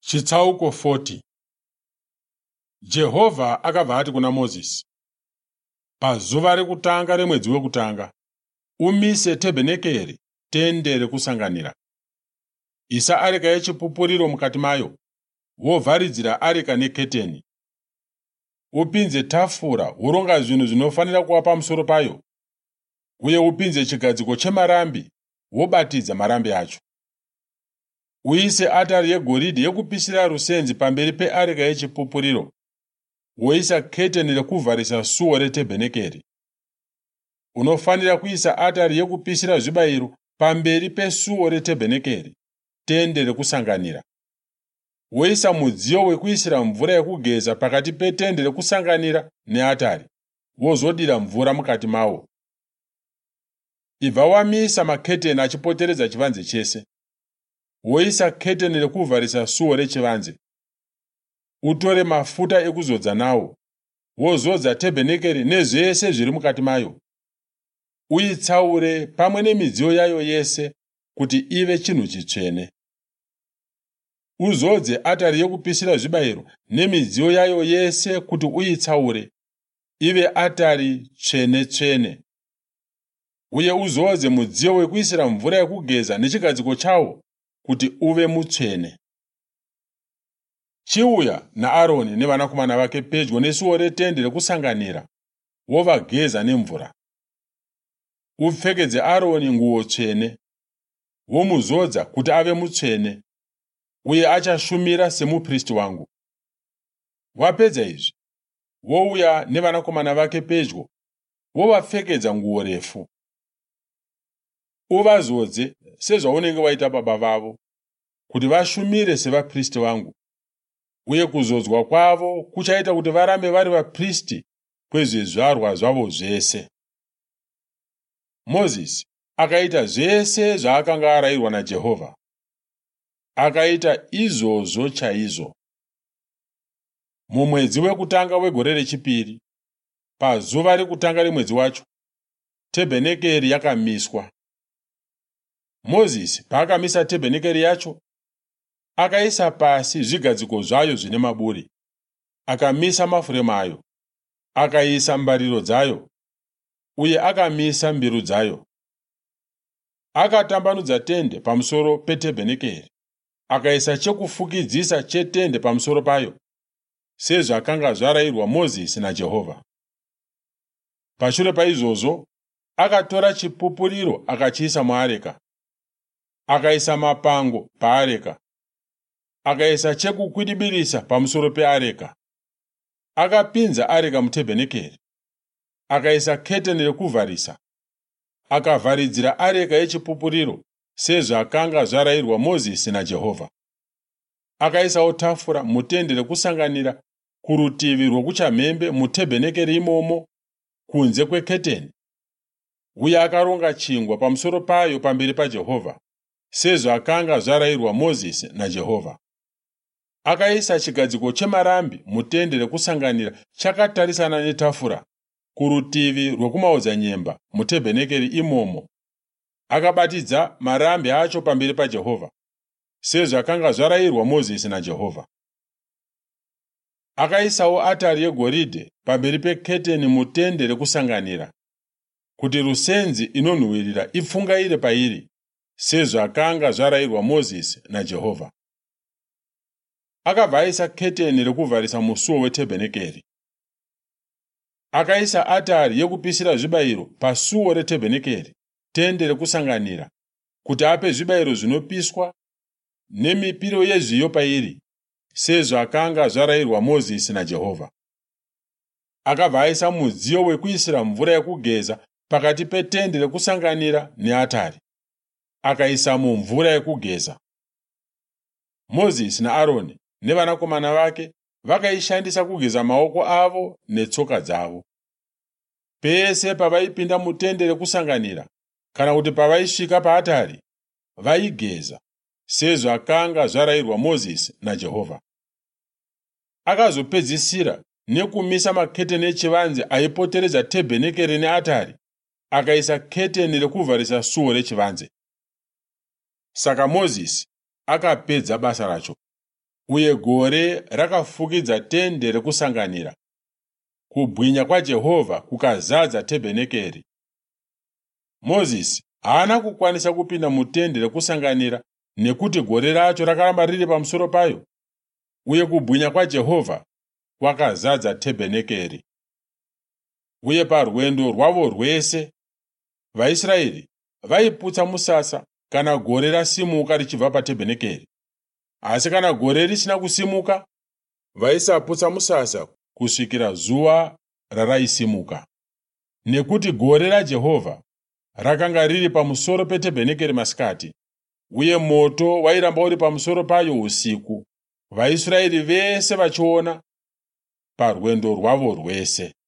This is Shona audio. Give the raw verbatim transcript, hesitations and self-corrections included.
Chitsauko forty. Jehovha akabva ati kuna Mozisi, pazuva rekutanga remwedzi wekutanga, umise tebhenekeri, tende rekusanganira. Isa areka yechipupuriro mukati mayo, wovharidzira areka neketeni. Upinze tafura, uronga zvinhu zvinofanira kuva pamusoro payo, uye upinze chigadziko chemarambi, wobatidza marambi acho. Uise atari yegoridhe yekupisira rusenzi pamberi peareka yechipupuriro, woisa keteni rekuvharisa suo retebhenekeri. Unofanira kuisa atari yekupisira zvibayiro pamberi pesuo retebhenekeri, tende rekusanganira. Woisa mudziyo wekuisira mvura yekugeza pakati petende rekusanganira neatari, wozodira mvura mukati mawo. Ibva wamisa maketeni achipoteredza chivanze chese. Woisa keteni rekuvharisa suo rechivanze. Utore mafuta ekuzodza nawo, wozodza tebhenekeri nezvese zviri mukati mayo. Uitsaure pamwe nemidziyo yayo yese kuti ive chinhu chitsvene. Uzodze atari yekupisira zvibayiro nemidziyo yayo yese kuti uitsaure ive atari tsvene tsvene. Uye uzodze mudziyo wekuisira mvura yekugeza nechigadziko chawo kuti uve mutsvene. Chiuya naAroni nevanakomana vake pedyo nesuo retende rekusanganira, wovageza nemvura. Upfekedze Aroni nguo tsvene, womuzodza kuti ave mutsvene, uye achashumira semuprista wangu. Wapedza izvi, wouya nevanakomana vake pedyo, wovapfekedza nguo refu. Uvazodze sezvaunenge waita baba vavo, kuti vashumire sevaprista vangu, uye kuzodzwa kwavo kuchaita kuti varambe vari vapristi kwezvizvarwa zvavo zvese. Mozisi akaita zvese zvaakanga arayirwa naJehovha. Akaita izvozvo chaizvo. Mumwedzi wekutanga wegore rechipiri, pazuva rekutanga remwedzi wacho, tebhenekeri yakamiswa. Mozisi paakamisa tebhenekeri yacho, akaisa pasi zvigadziko zvayo zvine maburi, akamisa mafuremu ayo, akaisa mbariro dzayo, uye akamisa mbiru dzayo. Akatambanudza tende pamusoro petebhenekeri, akaisa chekufukidzisa chetende pamusoro payo, sezvakanga zvarayirwa Mozisi naJehovha. Pashure paizvozvo, akatora chipupuriro akachiisa muareka, akaisa mapango paareka, akaisa chekukwidibirisa pamusoro peareka. Akapinza areka mutebhenekeri, akaisa keteni rekuvharisa, akavharidzira areka yechipupuriro sezvakanga zvarayirwa Mozisi naJehovha. Akaisawo tafura mutende rekusanganira kurutivi rwokuchamhembe mutebhenekeri imomo kunze kweketeni, uye akaronga chingwa pamusoro payo pamberi paJehovha, sezvakanga zvarayirwa Mozisi naJehovha. Akaisa chigadziko chemarambi mutende rekusanganira chakatarisana netafura kurutivi rwokumaodzanyemba mutebhenekeri imomo. Akabatidza marambi acho pamberi paJehovha, sezvakanga zvarayirwa Mozisi naJehovha. Akaisawo atari yegoridhe pamberi peketeni mutende rekusanganira, kuti rusenzi inonhuhwirira ipfungaire pairi, sezvakanga zvarayirwa Mozisi naJehovha. Akabva aisa keteni rekuvharisa musuo wetebhenekeri. Akaisa atari yekupisira zvibayiro pasuo retebhenekeri, tende rekusanganira, kuti ape zvibayiro zvinopiswa nemipiro yezviyo pairi, sezvakanga zvarayirwa Mozisi naJehovha. Akabva aisa mudziyo wekuisira mvura yekugeza pakati petende rekusanganira neatari, akaisamo mvura yekugeza. Mozisi naAroni nevanakomana vake vakaishandisa kugeza maoko avo netsoka dzavo. Pese pavaipinda mutende rekusanganira kana kuti pavaisvika paatari, vaigeza, sezvakanga zvarayirwa Mozisi naJehovha. Akazopedzisira nekumisa maketeni echivanze aipoteredza tebhenekeri neatari, akaisa keteni rekuvharisa suo rechivanze. Saka Mozisi akapedza basa racho. uye gore rakafukidza tende rekusanganira. Kubwinya kwaJehovha kukazadza tebhenekeri. Mozisi haana kukwanisa kupinda mutende rekusanganira nekuti gore racho rakaramba riri pamusoro payo, uye kubwinya kwaJehovha kwakazadza tebhenekeri. Uye parwendo rwavo rwese vaIsraeri vaiputsa musasa kana gore rasimuka richibva patebhenekeri. Asi kana gore risina kusimuka, vaisaputsa musasa kusvikira zuva raraisimuka. Nekuti gore raJehovha rakanga riri pamusoro petebhenekeri masikati, uye moto wairamba uri pamusoro payo usiku, vaIsraeri vese vachiona parwendo rwavo rwese.